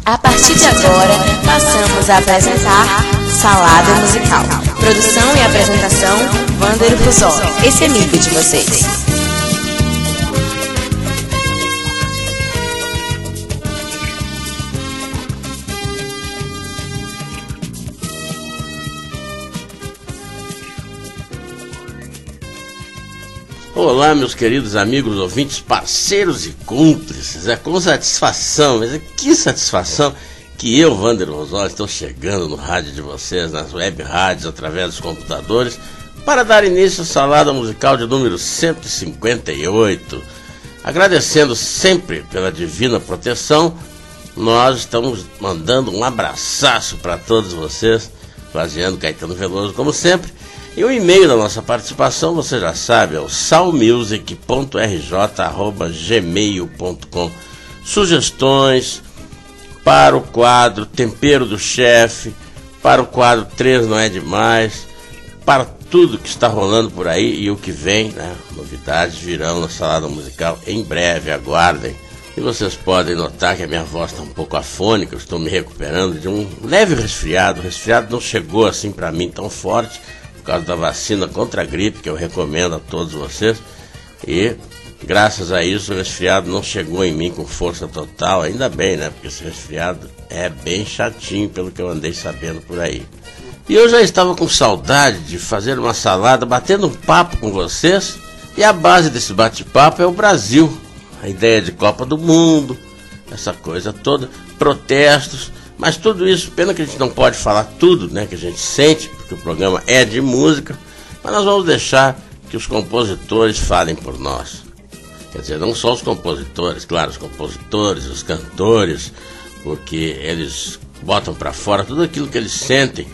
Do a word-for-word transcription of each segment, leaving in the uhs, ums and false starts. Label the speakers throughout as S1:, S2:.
S1: A partir de agora, passamos a apresentar Salada Musical. Produção e apresentação, Wander Fusoli, esse amigo de vocês.
S2: Olá, meus queridos amigos, ouvintes, parceiros e cúmplices. É com satisfação, mas que satisfação que eu, Wander Fusoli, estou chegando no rádio de vocês, nas web rádios, através dos computadores, para dar início à Salada Musical de número cento e cinquenta e oito. Agradecendo sempre pela divina proteção, nós estamos mandando um abraçaço para todos vocês, plagiando Caetano Veloso, como sempre. E o e-mail da nossa participação, você já sabe, é o salmusic ponto r j arroba gmail ponto com. Sugestões para o quadro Tempero do Chefe, para o quadro três Não É Demais, para tudo que está rolando por aí e o que vem, né? Novidades virão na Salada Musical em breve, aguardem. E vocês podem notar que a minha voz está um pouco afônica, eu estou me recuperando de um leve resfriado. O resfriado não chegou assim para mim tão forte, por causa da vacina contra a gripe, que eu recomendo a todos vocês, e graças a isso o resfriado não chegou em mim com força total, ainda bem, né, porque esse resfriado é bem chatinho, pelo que eu andei sabendo por aí. E eu já estava com saudade de fazer uma salada, batendo um papo com vocês, e a base desse bate-papo é o Brasil, a ideia de Copa do Mundo, essa coisa toda, protestos. Mas tudo isso, pena que a gente não pode falar tudo, né, que a gente sente, porque o programa é de música, mas nós vamos deixar que os compositores falem por nós. Quer dizer, não só os compositores, claro, os compositores, os cantores, porque eles botam para fora tudo aquilo que eles sentem,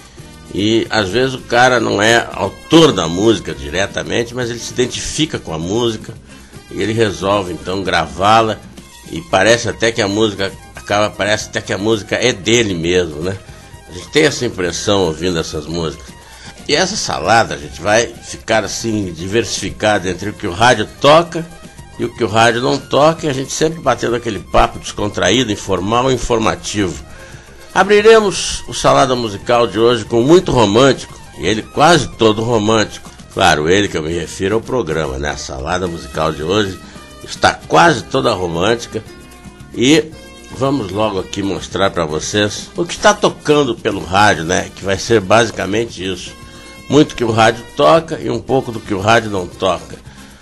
S2: e às vezes o cara não é autor da música diretamente, mas ele se identifica com a música, e ele resolve então gravá-la, e parece até que a música... Acaba, parece até que a música é dele mesmo, né? A gente tem essa impressão ouvindo essas músicas. E essa salada, a gente vai ficar assim, diversificada entre o que o rádio toca e o que o rádio não toca, e a gente sempre batendo aquele papo descontraído, informal e informativo. Abriremos o Salada Musical de hoje com muito romântico, e ele quase todo romântico. Claro, ele que eu me refiro ao programa, né? A Salada Musical de hoje está quase toda romântica, e vamos logo aqui mostrar para vocês o que está tocando pelo rádio, né? Que vai ser basicamente isso. Muito que o rádio toca e um pouco do que o rádio não toca.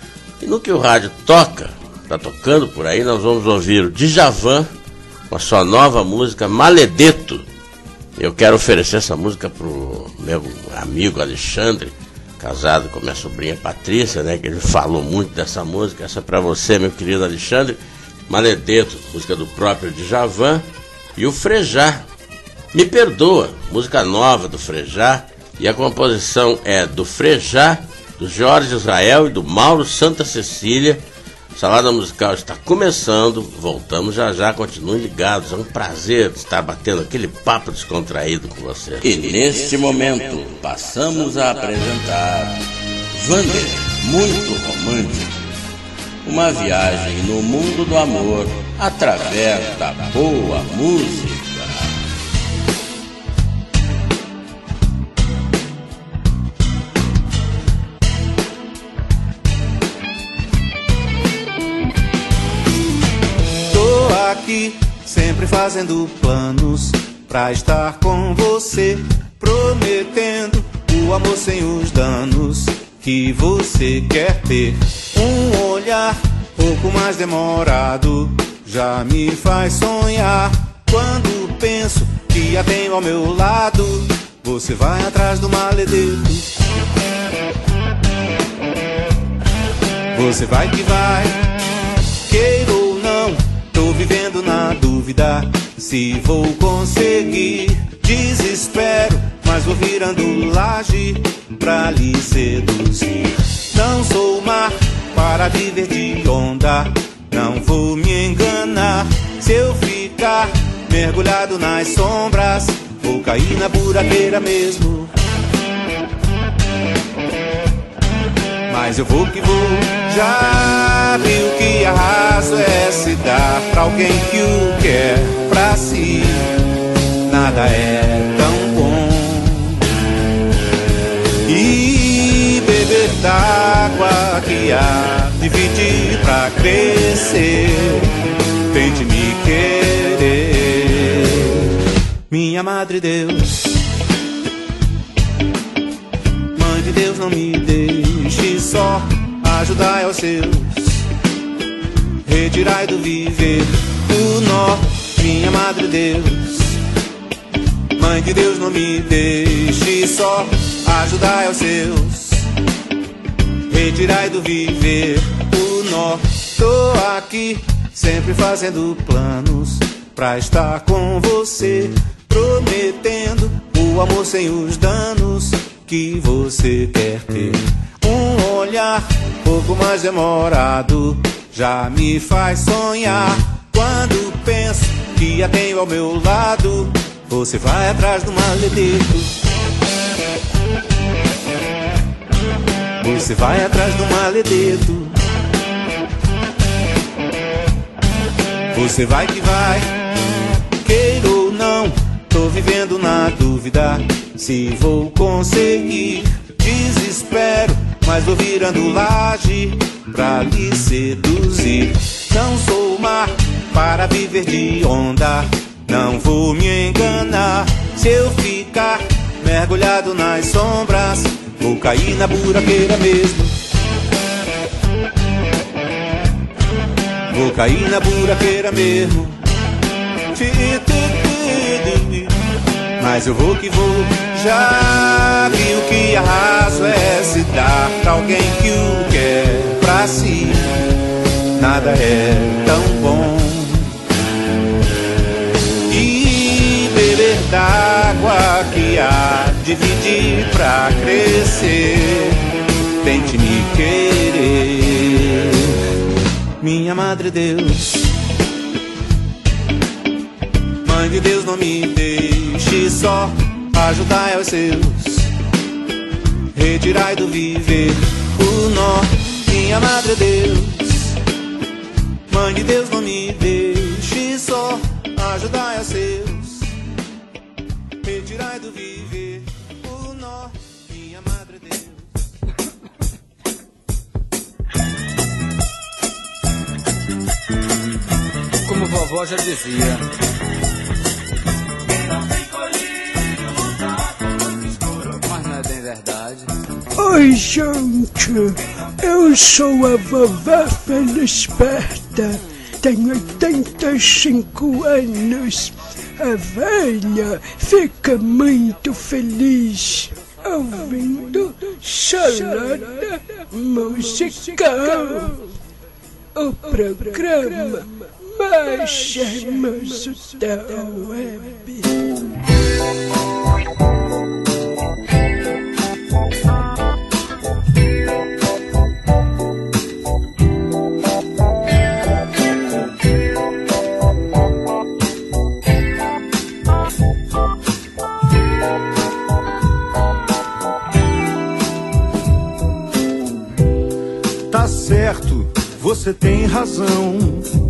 S2: E no que o rádio toca, está tocando por aí, nós vamos ouvir o Djavan com a sua nova música Maledeto. Eu quero oferecer essa música pro meu amigo Alexandre, casado com minha sobrinha Patrícia, né? Que ele falou muito dessa música. Essa é para você, meu querido Alexandre. Maledeto, música do próprio Djavan. E o Frejá, Me Perdoa, música nova do Frejá, e a composição é do Frejá, do Jorge Israel e do Mauro Santa Cecília. Salada Musical está começando, voltamos já já, continuem ligados, é um prazer estar batendo aquele papo descontraído com vocês.
S3: E neste momento passamos a apresentar Wander, Muito Romântico. Uma viagem no mundo do amor através da boa música.
S4: Tô aqui sempre fazendo planos pra estar com você, prometendo o amor sem os danos que você quer ter. Um olhar pouco mais demorado já me faz sonhar. Quando penso que a tenho ao meu lado, você vai atrás do maledeto. Você vai que vai, queira ou não, tô vivendo na dúvida se vou conseguir. Desespero, mas vou virando laje pra lhe seduzir. Não sou mar para viver de onda, não vou me enganar. Se eu ficar mergulhado nas sombras, vou cair na buraqueira mesmo. Mas eu vou que vou, já viu que arraso é se dar pra alguém que o quer pra si. Madre Deus. Mãe de Deus, não me deixe só, ajudai aos seus, retirai do viver o nó. Minha Madre Deus, Mãe de Deus, não me deixe só, ajudai aos seus, retirai do viver o nó. Tô aqui sempre fazendo planos pra estar com você, prometendo o amor sem os danos que você quer ter. Um olhar pouco mais demorado já me faz sonhar. Quando penso que a tenho ao meu lado, você vai atrás do maledeto. Você vai atrás do maledeto. Você vai que vai, queira ou não, tô vivendo na dúvida se vou conseguir. Desespero, mas vou virando laje pra lhe seduzir. Não sou mar para viver de onda, não vou me enganar. Se eu ficar mergulhado nas sombras, vou cair na buraqueira mesmo. Vou cair na buraqueira mesmo. Mas eu vou que vou. Já vi o que arraso é se dar pra alguém que o quer pra si. Nada é tão bom. E beber d'água que há dividir pra crescer. Tente me querer, minha Madre Deus. Mãe de Deus, não me deixe só, ajudai aos seus, retirai do viver o nó. Minha Madre Deus, Mãe de Deus, não me deixe só, ajudai aos seus, retirai do viver o nó. Minha Madre Deus.
S5: Como vovó já dizia, mas não é bem verdade.
S6: Oi, gente, eu sou a vovó Felisberta, tenho oitenta e cinco anos. A velha fica muito feliz ouvindo Salada Musical, o programa mais charmoso da web.
S4: Tá certo, você tem razão.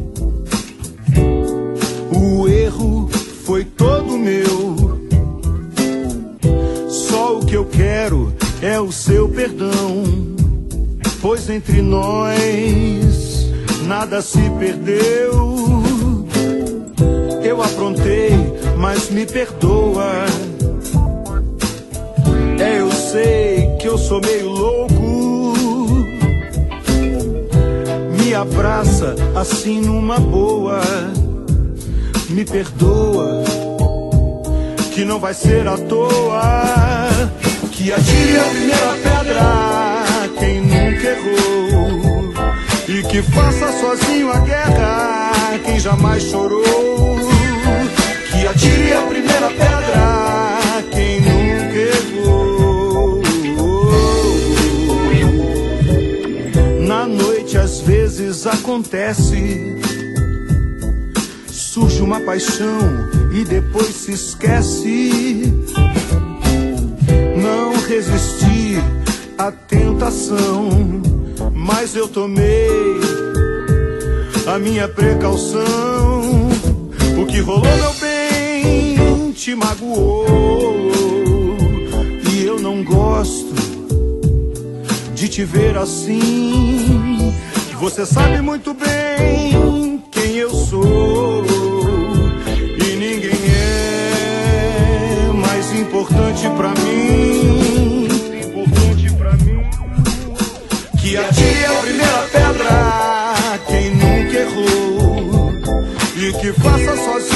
S4: O erro foi todo meu. Só o que eu quero é o seu perdão, pois entre nós nada se perdeu. Eu aprontei, mas me perdoa. É, eu sei que eu sou meio louco. Me abraça assim numa boa. Me perdoa, que não vai ser à toa. Que atire a primeira pedra quem nunca errou, e que faça sozinho a guerra quem jamais chorou. Que atire a primeira pedra quem nunca errou. Na noite às vezes acontece, surge uma paixão e depois se esquece. Não resisti à tentação, mas eu tomei a minha precaução. O que rolou, meu bem, te magoou, e eu não gosto de te ver assim. Você sabe muito bem quem eu sou, e ninguém é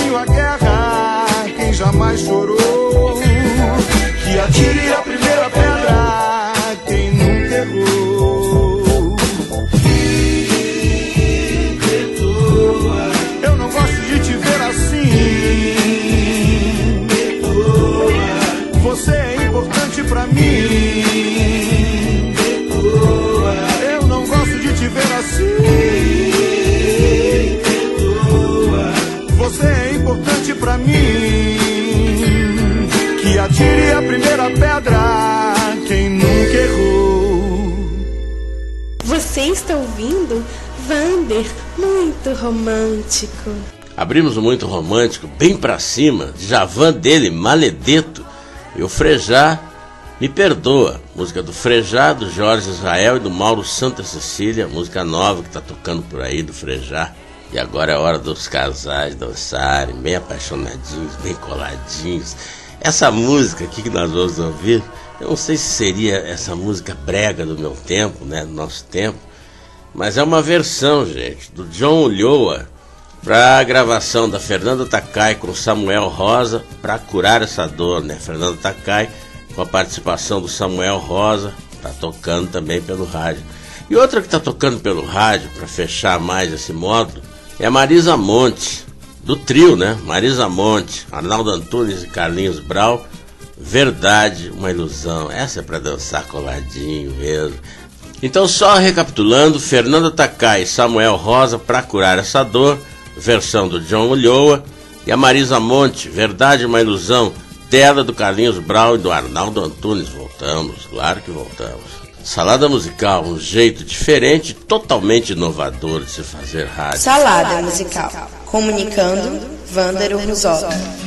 S4: sozinho a guerra, quem jamais chorou. Que atire a primeira pedra, quem nunca errou. Me perdoa, eu não gosto de te ver assim. Me perdoa, você é importante pra mim. Me perdoa, eu não gosto de te ver assim. Me perdoa, você é importante pra mim. Que atire a primeira pedra, quem nunca errou.
S1: Você está ouvindo Vander Muito Romântico.
S2: Abrimos o Muito Romântico bem pra cima, Djavan dele, Maledeto, e o Frejá, Me Perdoa, música do Frejá, do Jorge Israel e do Mauro Santa Cecília, música nova que tá tocando por aí do Frejá. E agora é hora dos casais dançarem, bem apaixonadinhos, bem coladinhos. Essa música aqui que nós vamos ouvir, eu não sei se seria essa música brega do meu tempo, né, do nosso tempo, mas é uma versão, gente, do John Ulloa para a gravação da Fernanda Takai com Samuel Rosa, Pra Curar Essa Dor, né? Fernanda Takai com a participação do Samuel Rosa, tá tocando também pelo rádio. E outra que tá tocando pelo rádio, para fechar mais esse módulo, é a Marisa Monte, do trio, né? Marisa Monte, Arnaldo Antunes e Carlinhos Brau, Verdade, Uma Ilusão. Essa é para dançar coladinho mesmo. Então, só recapitulando, Fernanda Takai e Samuel Rosa, Pra Curar Essa Dor, versão do John Ulloa, e a Marisa Monte, Verdade, Uma Ilusão, dela, do Carlinhos Brau e do Arnaldo Antunes. Voltamos, claro que voltamos. Salada musical, um jeito diferente, totalmente inovador de se fazer rádio.
S1: Salada musical. Comunicando, Vander Urruzola.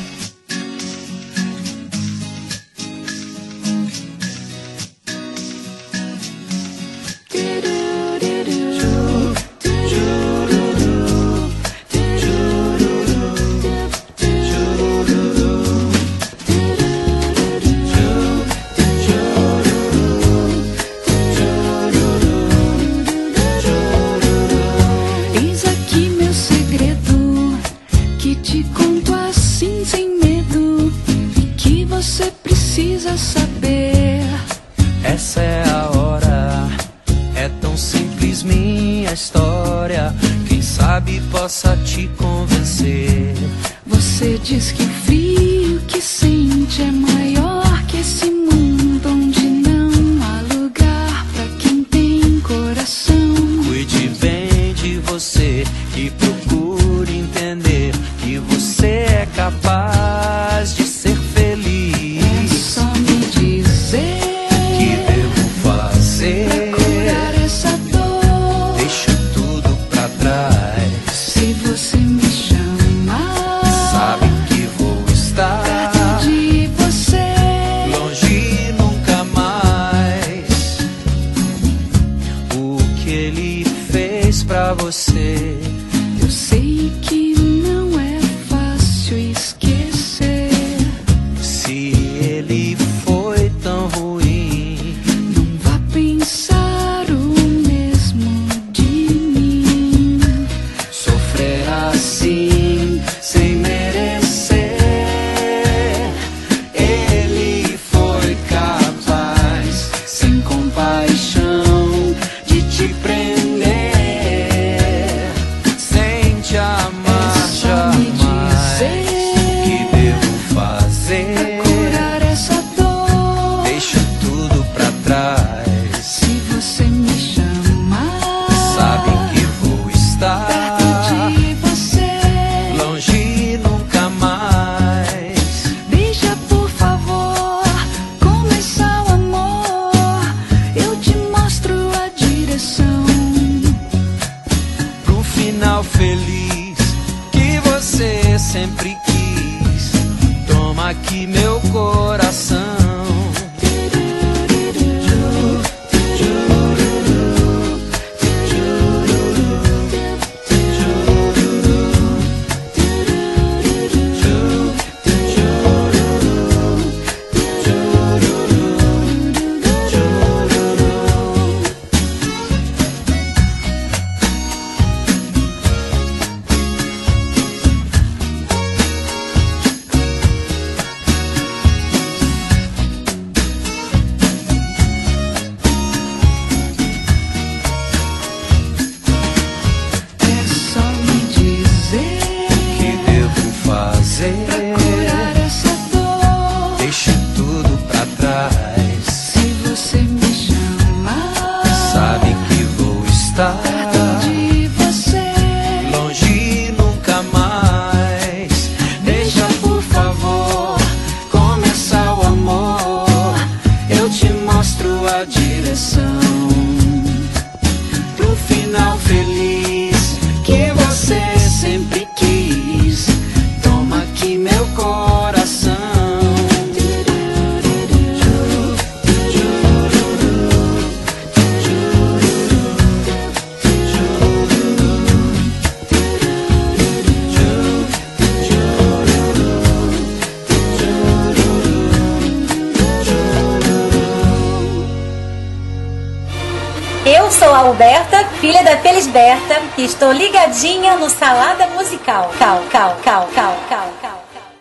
S7: Possa te convencer. Você diz que o frio que sente é maior que esse mundo onde não há lugar pra quem tem coração. Cuide bem de você e procure entender que você é capaz de ser feliz. É só me dizer que devo fazer pra curar essa dor. Deixa tudo pra trás. Se você me chamar, sabe que vou estar perto de você, longe nunca mais. O que ele fez pra você, eu sei que não é fácil esquecer. Se ele foi tão ruim, não vá pensar o mesmo de mim. Sofrer assim, sem merecer, ele foi capaz, sem compaixão, de te prender, sem te amar jamais. O que devo fazer pra curar essa dor? Deixa tudo pra trás. Se você me chamar, sabe que vou estar longe nunca mais. Deixa, por favor, começar o amor. Eu te mostro a direção pro final feliz que você sempre quis. Toma aqui meu coração. procurar essa dor.
S8: Deixe tudo pra trás.
S7: Se você me chamar,
S8: sabe que vou estar
S7: perto de você,
S8: longe nunca mais.
S7: Deixa por favor começar o amor. Eu te mostro a direção pro final feliz que você sempre quis. Toma aqui meu coração.
S9: Eu sou a Alberta, filha da Felisberta, e estou ligadinha no Salada Musical. Cal, cal, cal, cal, cal, cal.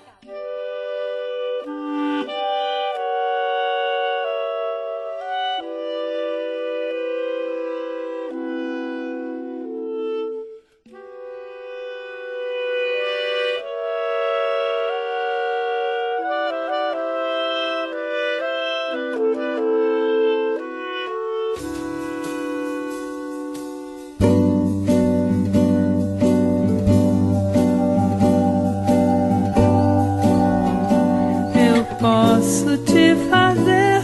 S10: Posso te fazer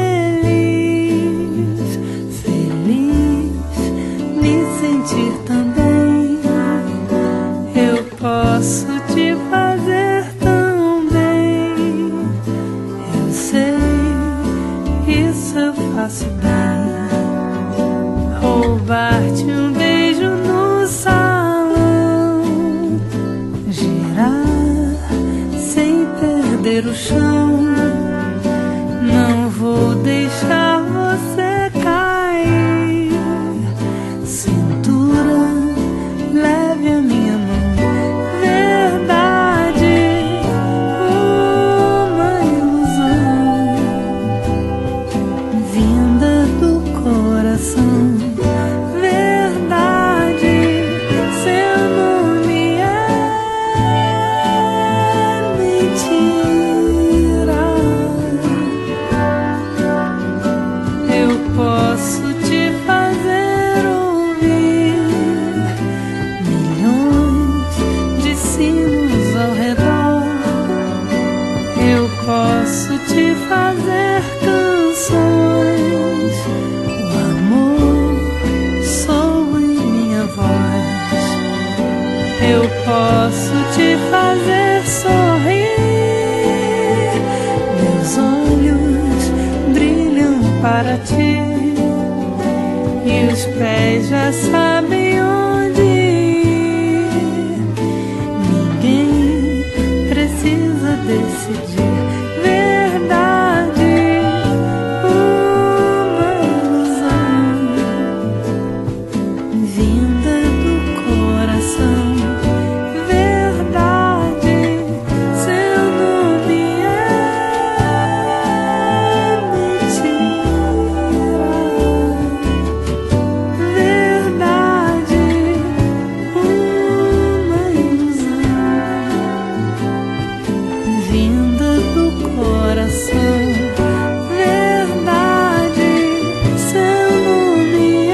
S10: feliz, feliz, me sentir também. Eu posso te fazer tão bem. Eu sei, isso eu faço bem. Roubar-te um beijo no salão, girar sem perder o chão. Não vou deixar você cair. Cintura, leve a minha mão. Verdade, uma ilusão vinda do coração. Verdade, seu nome é mentira. Eu posso te fazer ouvir milhões de sinos ao redor. Eu posso te fazer canções. O amor soa em minha voz. Eu posso te fazer sorrir. Meus olhos brilham para ti, e os pés já sabem onde ir. Ninguém precisa decidir. Verdade, uma ilusão vinda do coração. Verdade, seu nome é mentira. Verdade, uma ilusão vinda do coração. Verdade, seu nome é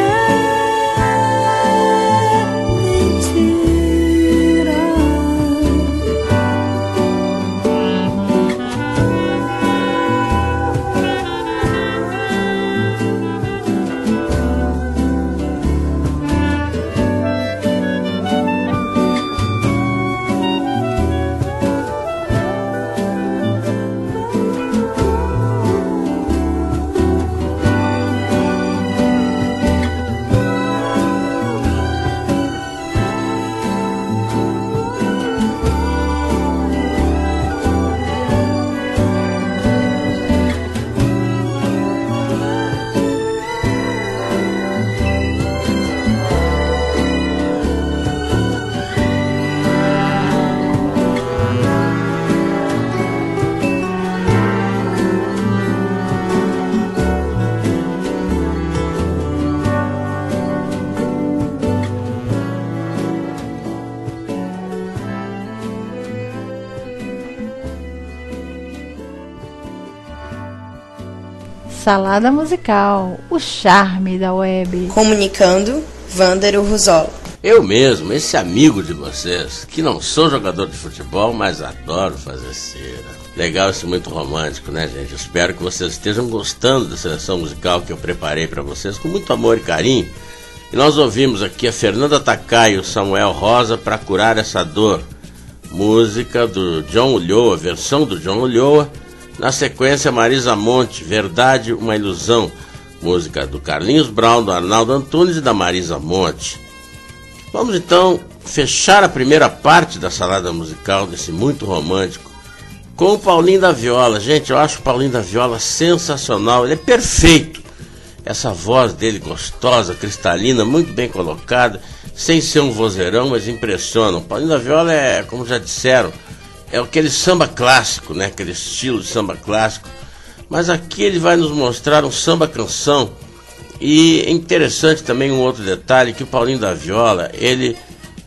S10: mentira.
S11: Salada Musical, o charme da web.
S1: Comunicando, Vândero Rosol.
S2: Eu mesmo, esse amigo de vocês, que não sou jogador de futebol, mas adoro fazer cera. Legal isso, muito romântico, né, gente? Espero que vocês estejam gostando da seleção musical que eu preparei para vocês com muito amor e carinho. E nós ouvimos aqui a Fernanda Takai e o Samuel Rosa para curar essa dor. Música do John Ulloa, versão do John Ulloa. Na sequência, Marisa Monte, Verdade, uma Ilusão. Música do Carlinhos Brown, do Arnaldo Antunes e da Marisa Monte. Vamos então fechar a primeira parte da salada musical desse muito romântico com o Paulinho da Viola. Gente, eu acho o Paulinho da Viola sensacional, ele é perfeito. Essa voz dele gostosa, cristalina, muito bem colocada, sem ser um vozeirão, mas impressiona. O Paulinho da Viola é, como já disseram, é aquele samba clássico, né? Aquele estilo de samba clássico. Mas aqui ele vai nos mostrar um samba canção. E é interessante também um outro detalhe, que o Paulinho da Viola, ele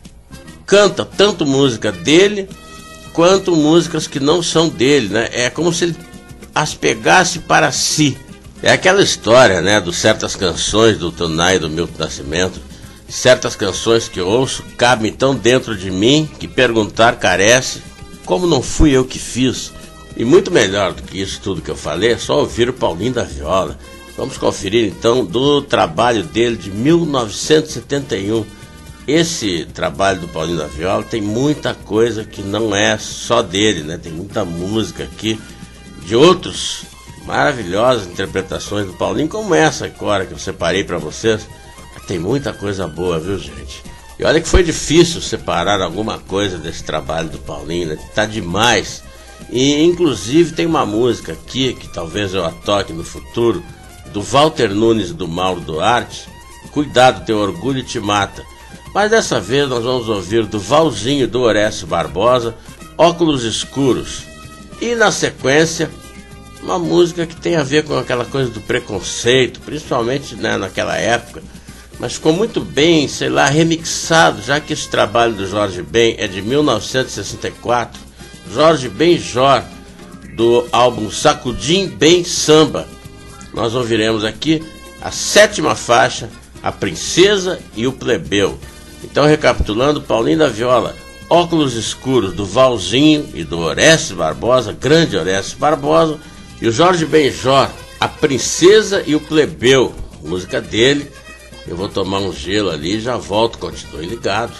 S2: canta tanto música dele quanto músicas que não são dele, né? É como se ele as pegasse para si. É aquela história, né, de certas canções do Tonai e do Milton Nascimento. Certas canções que eu ouço cabem tão dentro de mim que perguntar carece, como não fui eu que fiz. E muito melhor do que isso tudo que eu falei, é só ouvir o Paulinho da Viola. Vamos conferir então do trabalho dele de mil novecentos e setenta e um. Esse trabalho do Paulinho da Viola tem muita coisa que não é só dele, né? Tem muita música aqui de outros maravilhosas interpretações do Paulinho, como essa agora que eu separei para vocês. Tem muita coisa boa, viu, gente? E olha que foi difícil separar alguma coisa desse trabalho do Paulinho, né? Tá demais. E inclusive tem uma música aqui que talvez eu a toque no futuro, do Walter Nunes e do Mauro Duarte, Cuidado, Teu Orgulho Te Mata. Mas dessa vez nós vamos ouvir do Valzinho e do Horácio Barbosa, Óculos Escuros. E na sequência, uma música que tem a ver com aquela coisa do preconceito, principalmente, né, naquela época, mas ficou muito bem, sei lá, remixado, já que esse trabalho do Jorge Ben é de mil novecentos e sessenta e quatro, Jorge Benjor, do álbum Sacudim Bem Samba. Nós ouviremos aqui a sétima faixa, A Princesa e o Plebeu. Então, recapitulando, Paulinho da Viola, Óculos Escuros, do Valzinho e do Horácio Barbosa, grande Horácio Barbosa, e o Jorge Benjor, A Princesa e o Plebeu, música dele. Eu vou tomar um gelo ali e já volto, continue ligado.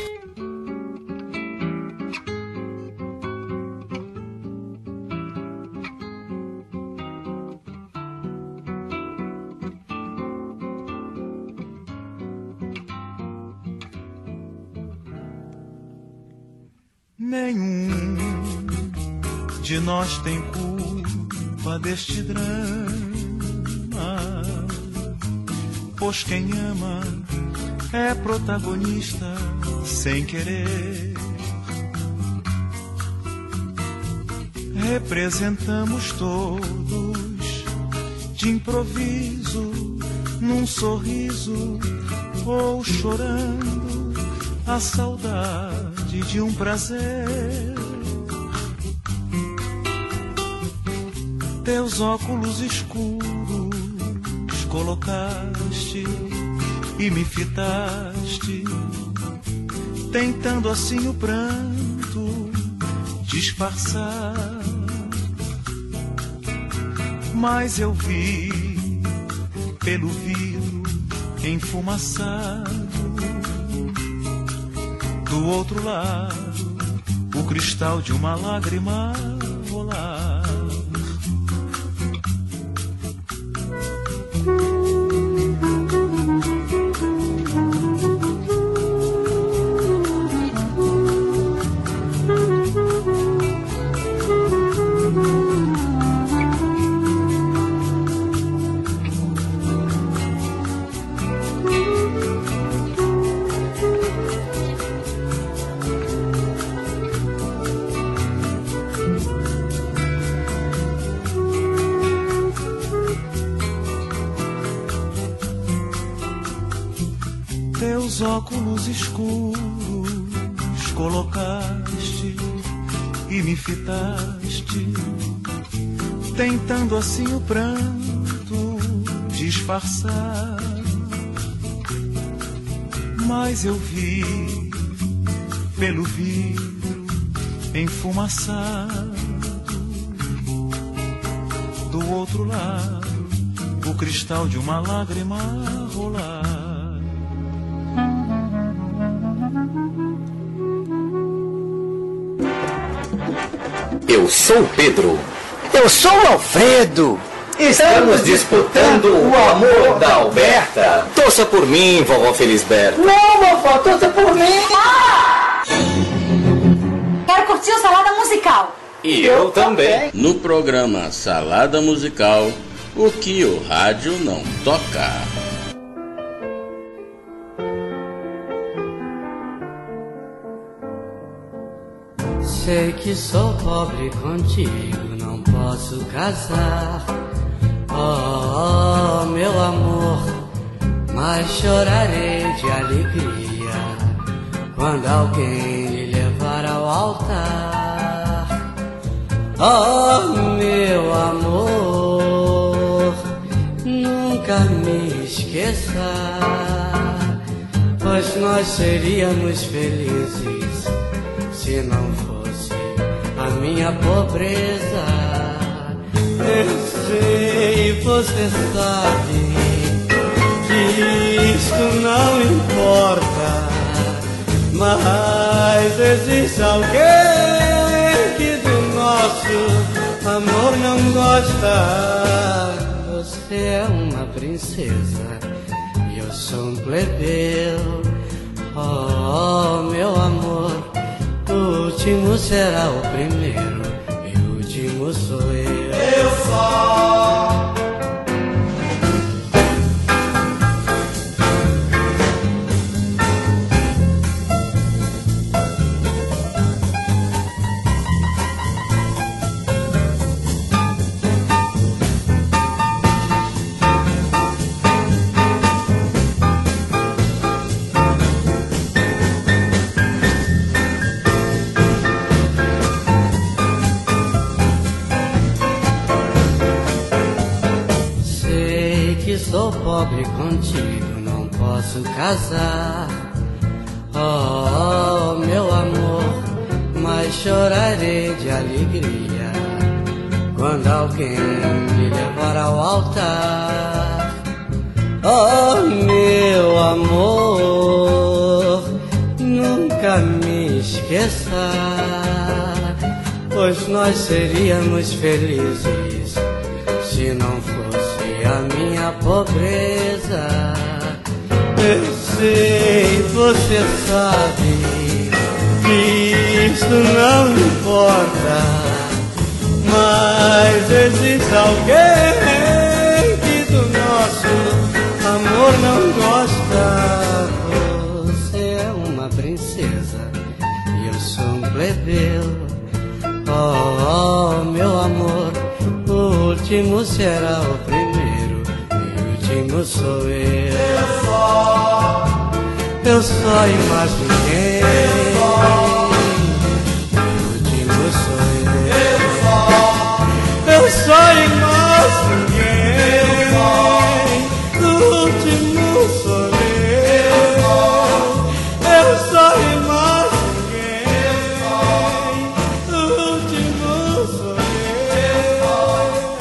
S4: Nenhum de nós tem culpa deste drama, pois quem ama é protagonista sem querer. Representamos todos de improviso, num sorriso ou chorando a saudade de um prazer. Teus óculos escuros colocaste e me fitaste, tentando assim o pranto disfarçar. Mas eu vi pelo vidro enfumaçado, do outro lado, o cristal de uma lágrima rolar. Teus óculos escuros colocaste e me fitaste, tentando assim o pranto
S12: disfarçar, mas eu vi pelo vidro enfumaçado do outro lado o cristal de uma lágrima rolar.
S13: Eu sou o Pedro.
S14: Eu sou o Alfredo.
S13: Estamos disputando o amor da Alberta. Torça por mim, vovó Felisberta.
S14: Não, vovó, torça por mim. Ah!
S9: Quero curtir o Salada Musical.
S13: E eu também.
S3: No programa Salada Musical, o que o rádio não toca.
S15: Sei que sou pobre contigo, não posso casar. Oh, meu amor, mas chorarei de alegria quando alguém lhe levar ao altar. Oh, meu amor, nunca me esqueça, pois nós seríamos felizes se não fosse a minha pobreza. Eu sei, você sabe que isto não importa, mas existe alguém que do nosso amor não gosta. Você é uma princesa e eu sou um plebeu. Oh, meu amor, o último será o primeiro e o último sou eu. Eu só sou pobre contigo, não posso casar. Oh, meu amor, mas chorarei de alegria quando alguém me levar ao altar. Oh, meu amor, nunca me esqueça, pois nós seríamos felizes se não fosse a minha pobreza. Eu sei, você sabe que isto não importa, mas existe alguém que do nosso amor não gosta. Você é uma princesa e eu sou um plebeu. Oh, oh, meu amor, o último será o primeiro e o último sou eu. Eu só, eu só e mais ninguém. Eu só, o último sou eu. Eu só, eu só e mais ninguém. O último sou eu. Eu só e mais ninguém. O último sou eu.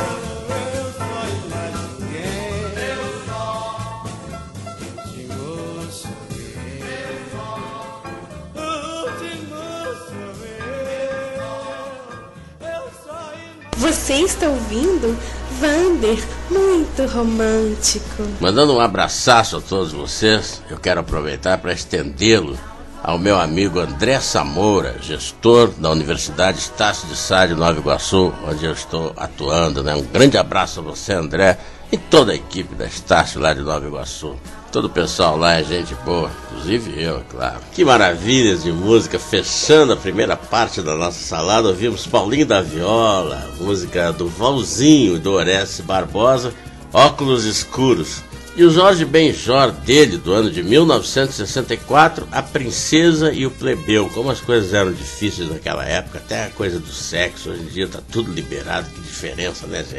S1: Você está ouvindo Vander, muito romântico.
S2: Mandando um abraçaço a todos vocês, eu quero aproveitar para estendê-lo ao meu amigo André Samora, gestor da Universidade Estácio de Sá de Nova Iguaçu, onde eu estou atuando, né? Um grande abraço a você, André, e toda a equipe da Estácio lá de Nova Iguaçu. Todo o pessoal lá é gente boa, inclusive eu, claro. Que maravilhas de música, fechando a primeira parte da nossa salada, ouvimos Paulinho da Viola, música do Valzinho, do Orestes Barbosa, Óculos Escuros. E o Jorge Benjor, dele, do ano de mil novecentos e sessenta e quatro, A Princesa e o Plebeu. Como as coisas eram difíceis naquela época, até a coisa do sexo, hoje em dia tá tudo liberado, que diferença, né, gente?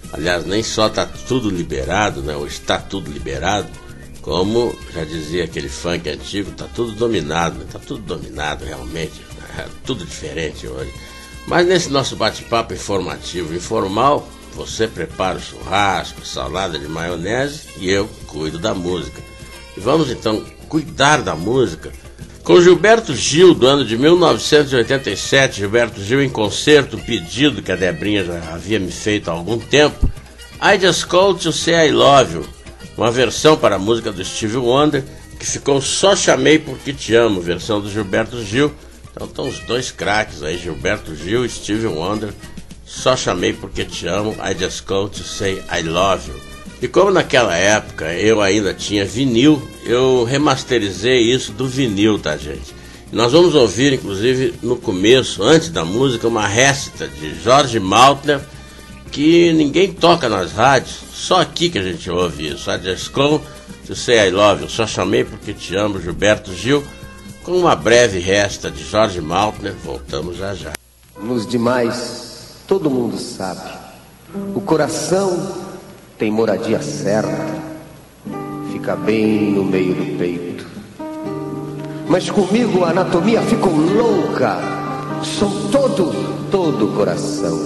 S2: Aliás, nem só está tudo liberado, né, ou está tudo liberado, como já dizia aquele funk antigo, está tudo dominado, está tudo dominado realmente, é tudo diferente hoje. Mas nesse nosso bate-papo informativo informal, você prepara o churrasco, salada de maionese e eu cuido da música. E vamos então cuidar da música com Gilberto Gil, do ano de mil novecentos e oitenta e sete, Gilberto Gil em concerto, pedido que a Debrinha já havia me feito há algum tempo, I Just Called to Say I Love You, uma versão para a música do Stevie Wonder, que ficou Só Chamei Porque Te Amo, versão do Gilberto Gil. Então estão os dois craques aí, Gilberto Gil e Stevie Wonder, Só Chamei Porque Te Amo, I Just Called to Say I Love You. E como naquela época eu ainda tinha vinil, eu remasterizei isso do vinil, tá, gente? E nós vamos ouvir, inclusive, no começo, antes da música, uma récita de Jorge Maltner, que ninguém toca nas rádios, só aqui que a gente ouve isso. I Just Called to Say I Love You, Só Chamei Porque Te Amo, Gilberto Gil, com uma breve récita de Jorge Maltner. Voltamos já já.
S16: Nos demais, todo mundo sabe, o coração tem moradia certa, fica bem no meio do peito. Mas comigo a anatomia ficou louca, sou todo, todo coração.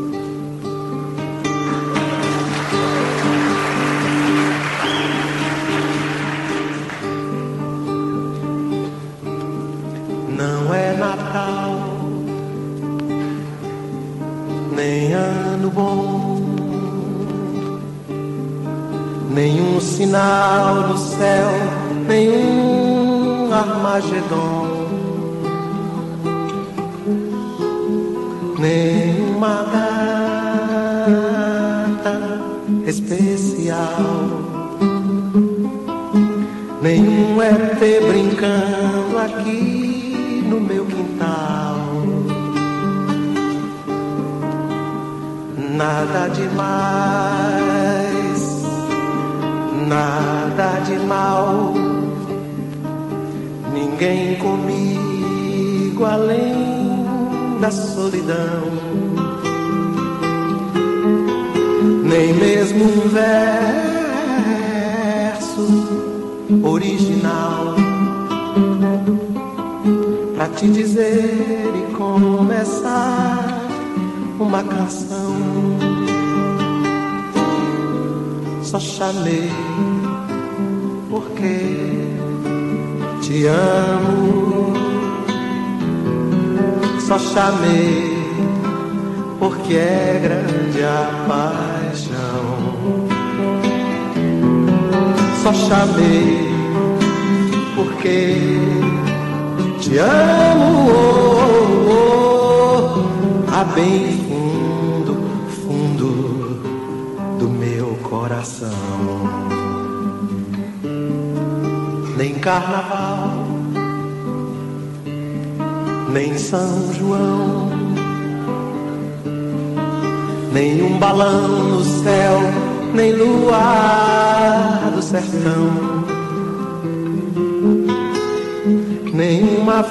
S17: Não é Natal, nem ano bom, nenhum sinal no céu, nenhum Armagedon, nenhuma data especial, nenhum E T brincando aqui no meu quintal. Nada demais, nada de mal, ninguém comigo além da solidão, nem mesmo um verso original pra te dizer e começar uma canção. Só chamei porque te amo, só chamei porque é grande a paixão, só chamei porque te amo, oh, oh, oh, a bem fundo, fundo do meu coração. Nem carnaval, nem São João, nem um balão no céu, nem luar do sertão, nenhuma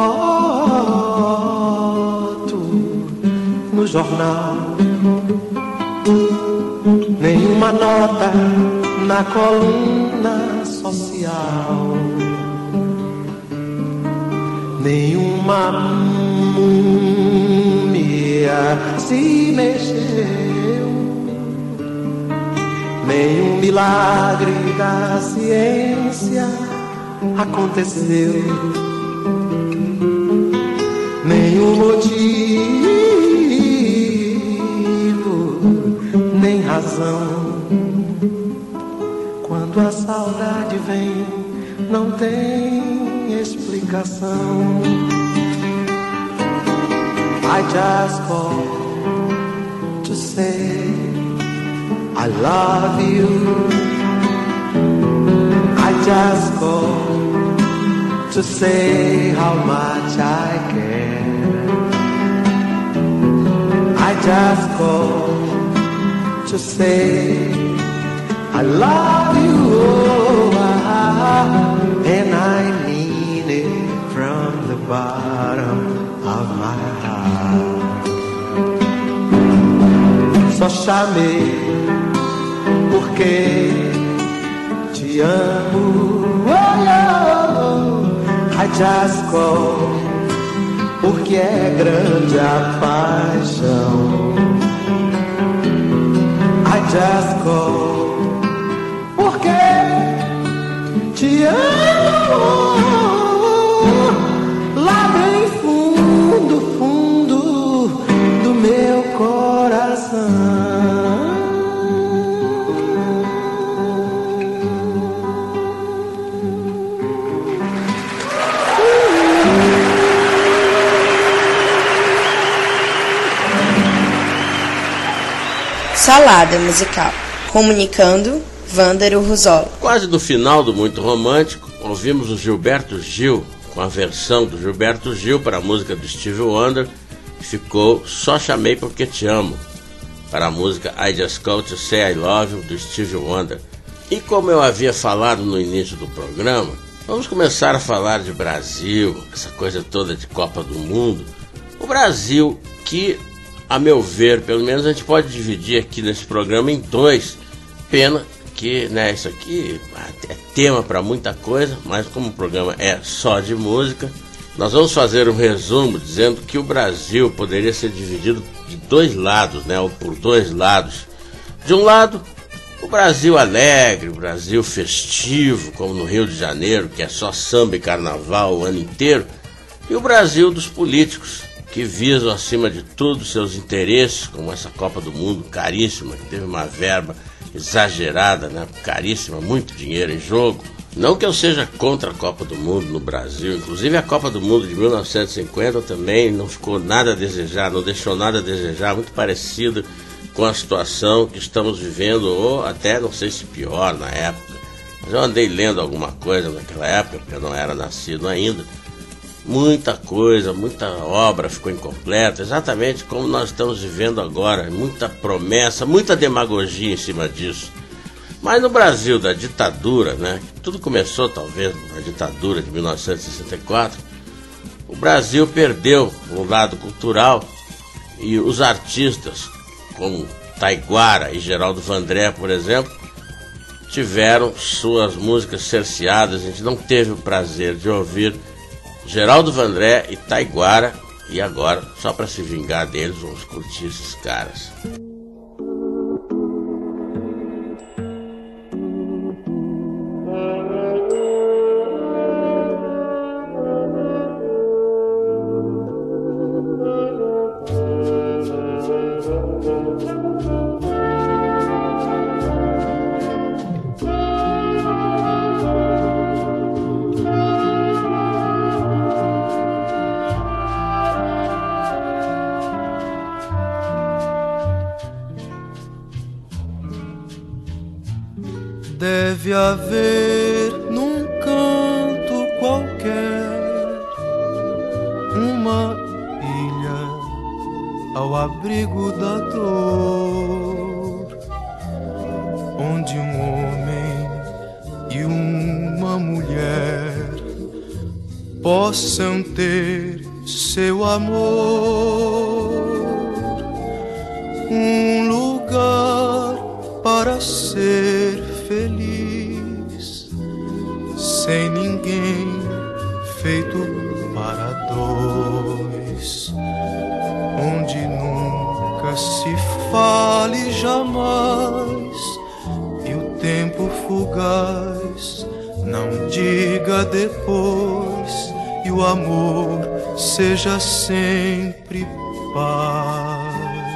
S17: foto no jornal, nenhuma nota na coluna social, nenhuma múmia se mexeu, nenhum milagre da ciência aconteceu, nenhum motivo, nem razão. Quando a saudade vem, não tem explicação. I just call to say I love you. I just call to say how much I care. I just call to say I love you, oh, ah, and I mean it from the bottom of my heart. só chamei porque te amo. Oh, oh, I just call porque é grande a paixão. I just call porque te amo. Lá bem fundo, fundo do meu coração.
S1: Salada musical. Comunicando, Vândaro Rosoli.
S2: Quase no final do Muito Romântico, ouvimos o Gilberto Gil, com a versão do Gilberto Gil para a música do Stevie Wonder, que ficou Só Chamei Porque Te Amo, para a música I Just Called to Say I Love You, do Stevie Wonder. E como eu havia falado no início do programa, vamos começar a falar de Brasil, essa coisa toda de Copa do Mundo. O Brasil que, a meu ver, pelo menos a gente pode dividir aqui nesse programa em dois. Pena que, né, isso aqui é tema para muita coisa, mas como o programa é só de música, nós vamos fazer um resumo dizendo que o Brasil poderia ser dividido de dois lados, né, ou por dois lados. De um lado, o Brasil alegre, o Brasil festivo, como no Rio de Janeiro, que é só samba e carnaval o ano inteiro, e o Brasil dos políticos, que visam, acima de tudo, seus interesses, como essa Copa do Mundo caríssima, que teve uma verba exagerada, né? Caríssima, muito dinheiro em jogo. Não que eu seja contra a Copa do Mundo no Brasil, inclusive a Copa do Mundo de mil novecentos e cinquenta também não ficou nada a desejar, não deixou nada a desejar, muito parecido com a situação que estamos vivendo, ou até não sei se pior na época. Mas eu andei lendo alguma coisa naquela época, porque eu não era nascido ainda. Muita coisa, muita obra ficou incompleta, exatamente como nós estamos vivendo agora, muita promessa, muita demagogia em cima disso. Mas no Brasil da ditadura, né, tudo começou talvez na ditadura de mil novecentos e sessenta e quatro, o Brasil perdeu o lado cultural e os artistas, como Taiguara e Geraldo Vandré, por exemplo, tiveram suas músicas cerceadas. A gente não teve o prazer de ouvir Geraldo Vandré e Taiguara, e agora, só para se vingar deles, vamos curtir esses caras.
S12: Deve haver num canto qualquer uma ilha ao abrigo da dor, onde um homem e uma mulher possam ter seu amor, um lugar para ser feliz, sem ninguém, feito para dois, onde nunca se fale jamais, e o tempo fugaz não diga depois, e o amor seja sempre paz.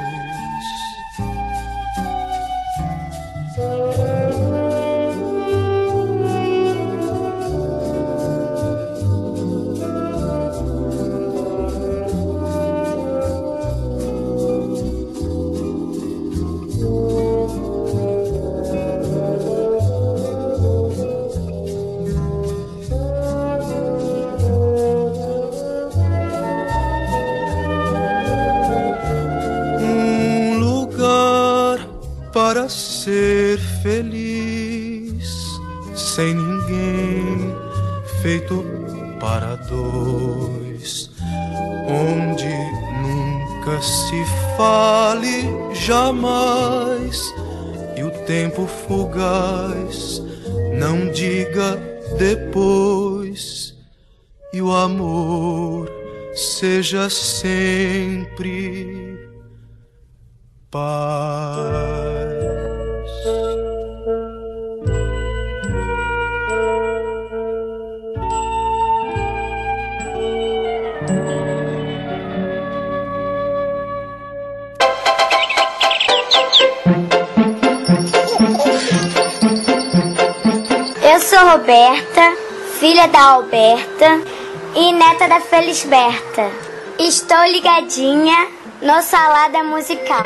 S12: Para ser feliz, sem ninguém, feito para dois, onde nunca nunca se fale jamais, e o tempo fugaz não diga depois, e o amor seja sempre paz.
S18: Eu sou Roberta, filha da Alberta e neta da Felisberta. Estou ligadinha no Salada Musical.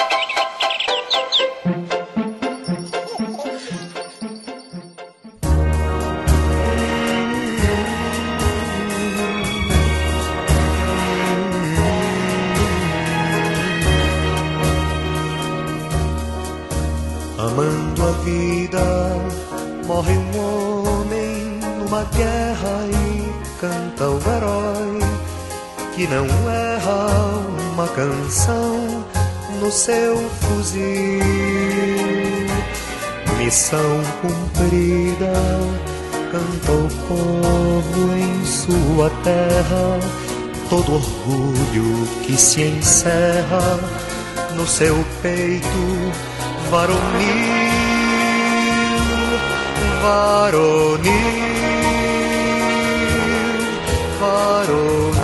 S17: Amando a vida, morre um homem numa guerra e canta o herói que não erra uma canção no seu fuzil. Missão cumprida, canta o povo em sua terra, todo orgulho que se encerra no seu peito varonil, varonil, varonil.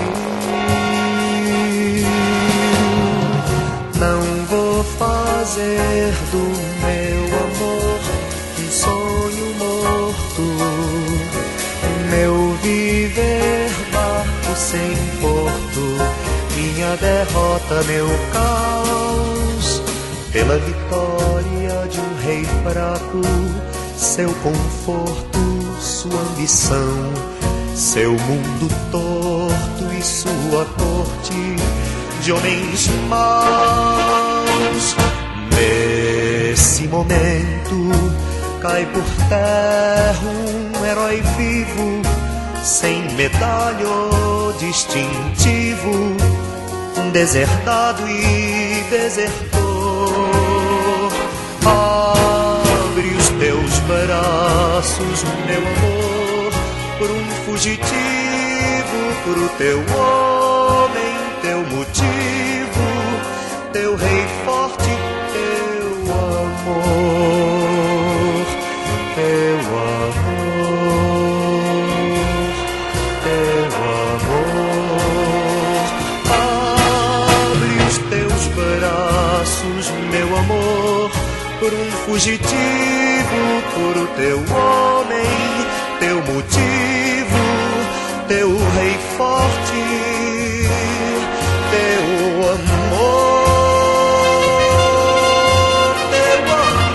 S17: Não vou fazer do meu amor um sonho morto, meu viver barco sem porto, minha derrota, meu caos, pela vitória de um rei fraco, seu conforto, sua ambição, seu mundo torto e sua corte de homens maus. Nesse momento cai por terra um herói vivo, sem medalha ou distintivo, um deserdado e desertor. Abre os teus braços, meu amor, por um fugitivo, pro teu homem, teu motivo, teu rei forte, teu amor, teu amor, teu amor. Abre os teus braços, meu amor, por um fugitivo, por teu homem, teu motivo, teu rei forte, teu amor, teu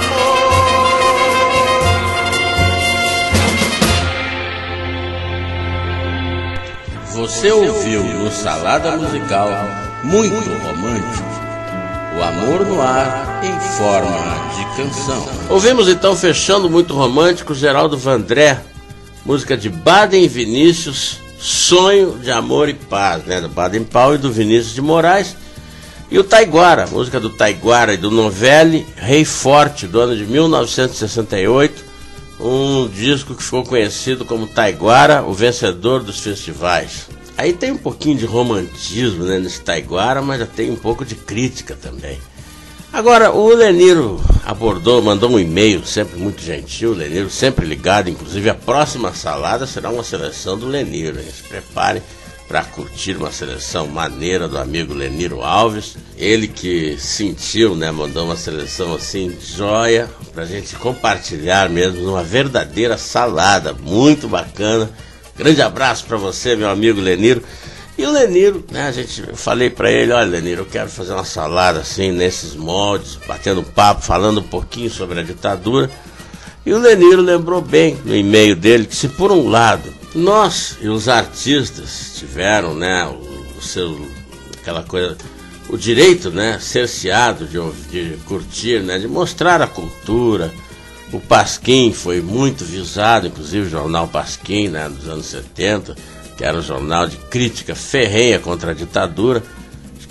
S2: amor. Você ouviu no Salada Musical Muito Romântico, o amor no ar em forma de canção. Ouvimos então, fechando Muito Romântico, Geraldo Vandré, música de Baden Vinícius, Sonho de Amor e Paz, né, do Baden Powell e do Vinícius de Moraes. E o Taiguara, música do Taiguara e do Novelli, Rei Forte, do ano de mil novecentos e sessenta e oito, um disco que ficou conhecido como Taiguara, o vencedor dos festivais. Aí tem um pouquinho de romantismo, né, nesse Taiguara, mas já tem um pouco de crítica também. Agora, o Leniro abordou, mandou um e-mail, sempre muito gentil, o Leniro sempre ligado, inclusive a próxima salada será uma seleção do Leniro, hein? Se preparem para curtir uma seleção maneira do amigo Leniro Alves, ele que sentiu, né, mandou uma seleção assim, joia, pra gente compartilhar mesmo numa verdadeira salada, muito bacana. Grande abraço para você, meu amigo Leniro. E o Leniro, né, a gente, eu falei para ele, olha Leniro, eu quero fazer uma salada assim, nesses moldes, batendo papo, falando um pouquinho sobre a ditadura. E o Leniro lembrou bem no e-mail dele que se por um lado nós e os artistas tiveram, né, o, o seu, aquela coisa, o direito, né, cerceado de, de curtir, né, de mostrar a cultura. O Pasquim foi muito visado, inclusive o jornal Pasquim, né, nos anos setenta, que era um jornal de crítica ferrenha contra a ditadura.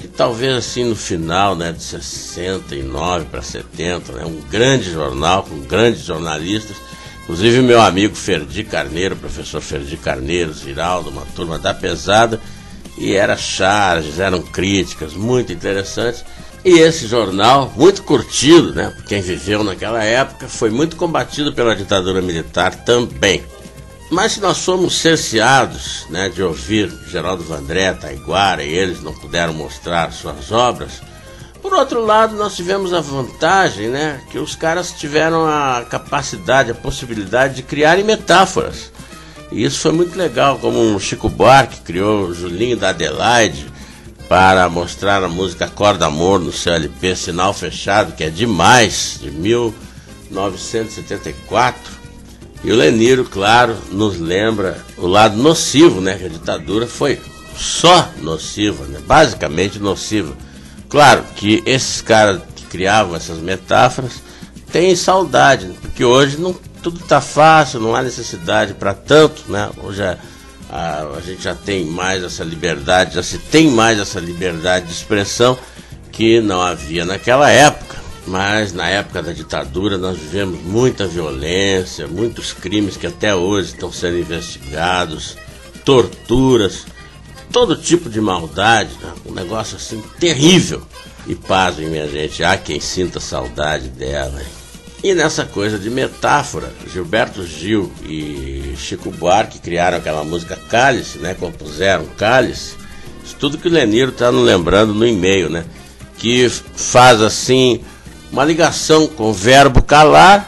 S2: que talvez assim no final, né, de sessenta e nove para setenta, né, um grande jornal com grandes jornalistas, inclusive meu amigo Ferdi Carneiro, professor Ferdi Carneiro, Ziraldo, uma turma da pesada, e era charges, eram críticas muito interessantes. E esse jornal, muito curtido, né, por quem viveu naquela época, foi muito combatido pela ditadura militar também. Mas se nós fomos cerceados, né, de ouvir Geraldo Vandré, Taiguara, e eles não puderam mostrar suas obras, por outro lado nós tivemos a vantagem, né, que os caras tiveram a capacidade, a possibilidade de criarem metáforas. E isso foi muito legal, como o Chico Buarque criou o Julinho da Adelaide para mostrar a música Acorda Amor no seu L P Sinal Fechado, que é demais, de mil novecentos e setenta e quatro. E o Leniro, claro, nos lembra o lado nocivo, né? Que a ditadura foi só nociva, né? Basicamente nociva. Claro que esses caras que criavam essas metáforas têm saudade, né? Porque hoje não, tudo está fácil, não há necessidade para tanto, né? Hoje a, a, a gente já tem mais essa liberdade, já se tem mais essa liberdade de expressão que não havia naquela época. Mas na época da ditadura nós vivemos muita violência, muitos crimes que até hoje estão sendo investigados, torturas, todo tipo de maldade, né? Um negócio assim terrível. E pasmem, minha gente, há quem sinta saudade dela. Hein? E nessa coisa de metáfora, Gilberto Gil e Chico Buarque criaram aquela música Cálice, né? Compuseram Cálice. Isso tudo que o Leniro está nos lembrando no e-mail, né? Que faz assim uma ligação com o verbo calar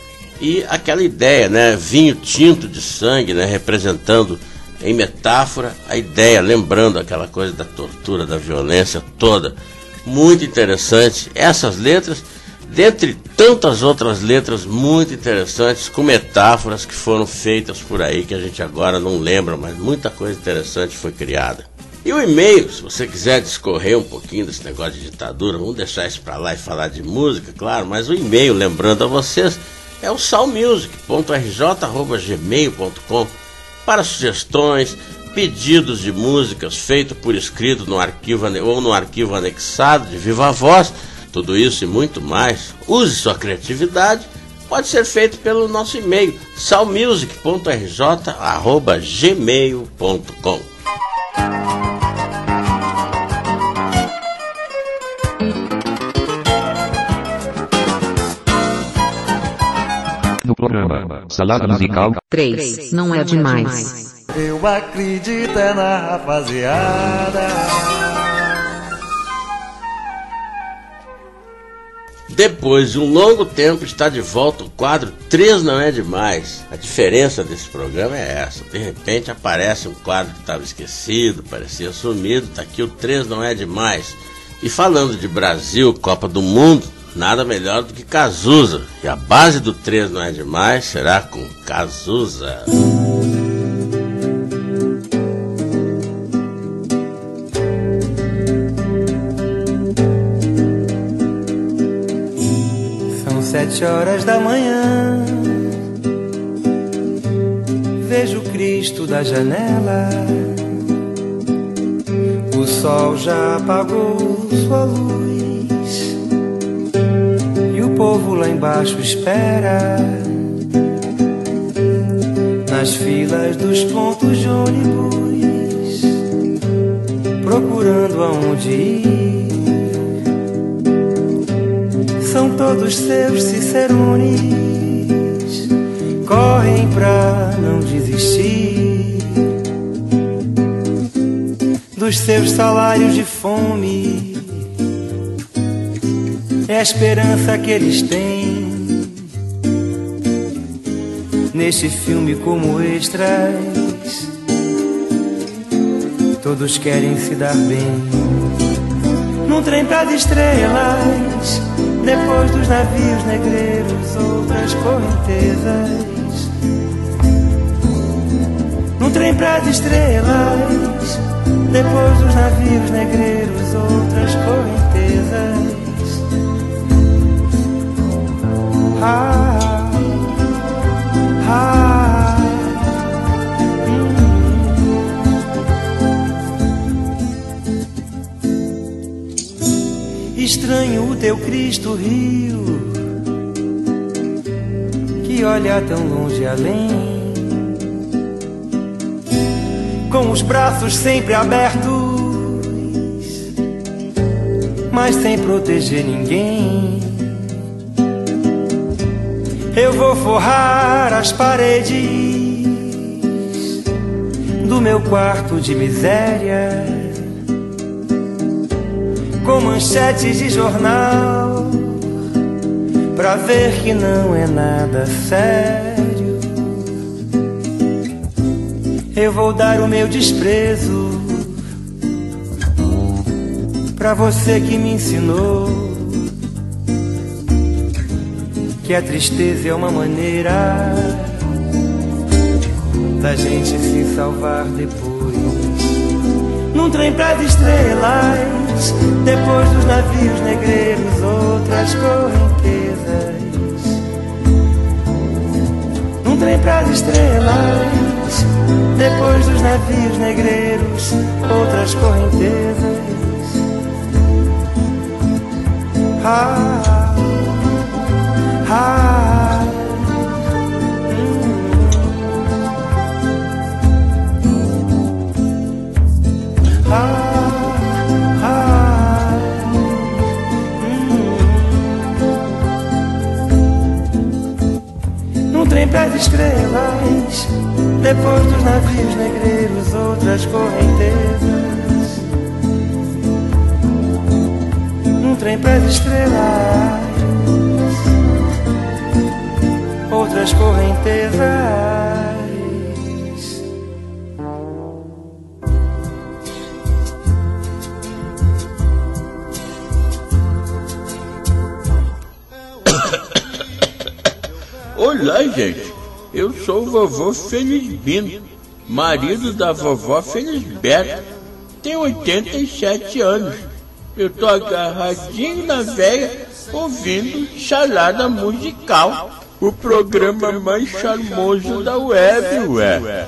S2: e aquela ideia, né, vinho tinto de sangue, né, representando em metáfora a ideia, lembrando aquela coisa da tortura, da violência toda. Muito interessante. Essas letras, dentre tantas outras letras muito interessantes, com metáforas que foram feitas por aí, que a gente agora não lembra, mas muita coisa interessante foi criada. E o e-mail, se você quiser discorrer um pouquinho desse negócio de ditadura, vamos deixar isso pra lá e falar de música, claro, mas o e-mail, lembrando a vocês, é o salmusic ponto r j arroba gmail ponto com para sugestões, pedidos de músicas feitos por escrito no arquivo ou no arquivo anexado de viva voz, tudo isso e muito mais. Use sua criatividade, pode ser feito pelo nosso e-mail, salmusic ponto r j arroba gmail ponto com.
S19: No programa Salada Musical
S20: três não é demais.
S8: Eu acredito é na rapaziada.
S2: Depois de um longo tempo está de volta o quadro três não é demais. A diferença desse programa é essa. De repente aparece um quadro que estava esquecido, parecia sumido. Está aqui o três não é demais. E falando de Brasil, Copa do Mundo, nada melhor do que Cazuza. E a base do três não é demais será com Cazuza.
S15: São sete horas da manhã. Vejo Cristo da janela. O sol já apagou sua luz. O povo lá embaixo espera nas filas dos pontos de ônibus, procurando aonde ir. São todos seus cicerones, correm pra não desistir dos seus salários de fome. É a esperança que eles têm neste filme como extras. Todos querem se dar bem num trem pras estrelas. Depois dos navios negreiros, outras correntezas. Num trem pras estrelas. Depois dos navios negreiros, outras correntezas. Ah, ah, hum. estranho o teu Cristo Rio, que olha tão longe além, com os braços sempre abertos, mas sem proteger ninguém. Eu vou forrar as paredes do meu quarto de miséria com manchetes de jornal, pra ver que não é nada sério. Eu vou dar o meu desprezo pra você que me ensinou que a tristeza é uma maneira da gente se salvar depois. Num trem pras estrelas, depois dos navios negreiros, outras correntezas. Num trem pras estrelas, depois dos navios negreiros, outras correntezas. Ah, ah, hum. Ah, ah, hum. Num trem pras estrelas, depois dos navios negreiros, outras correntezas. Num trem pras estrelas, outras correntezas.
S21: Olá, gente. Eu sou o vovô Felisbino, marido da vovó Felisberta. Tenho oitenta e sete anos. Eu tô agarradinho na véia, ouvindo Salada Musical, o programa mais charmoso da web, ué.